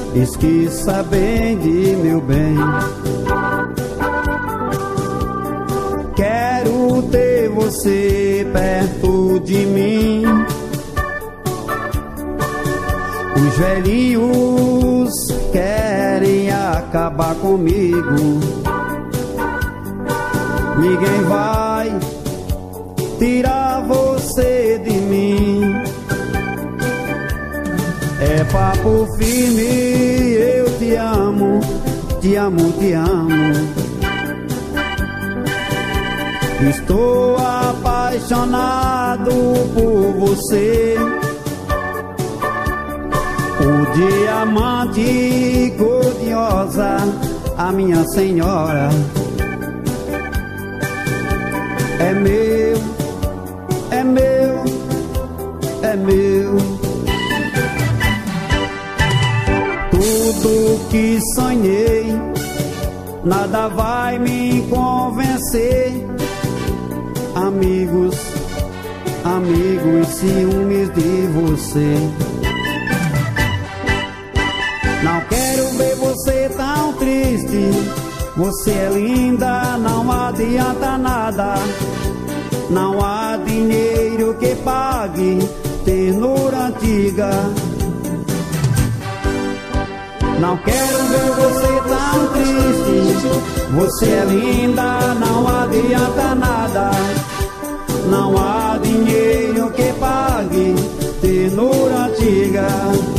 esqueça bem de meu bem. Quero ter você perto de mim. Os velhinhos querem acabar comigo. Ninguém vai tirar você de mim. É papo firme, eu te amo, te amo, te amo. Estou apaixonado por você. O diamante cor-de-rosa, a minha senhora. É meu, é meu, é meu. Tudo que sonhei, nada vai me convencer. Amigos, amigos, ciúmes de você. Não quero ver você tão triste. Você é linda, não adianta nada. Não há dinheiro que pague ternura antiga. Não quero ver você tão triste. Você é linda, não adianta nada. Não há dinheiro que pague ternura antiga.